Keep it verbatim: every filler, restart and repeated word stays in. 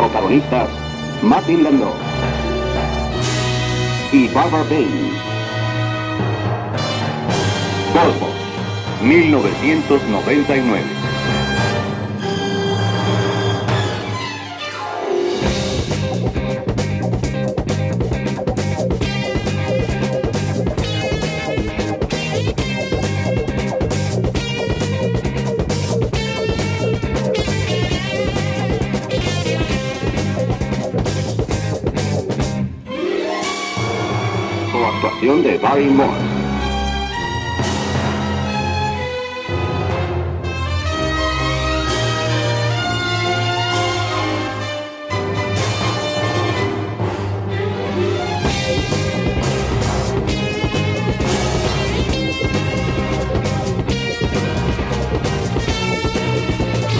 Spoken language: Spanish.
Protagonistas: Martin Landau y Barbara Baines. Cosmos, mil novecientos noventa y nueve. Actuación de Barry Morse.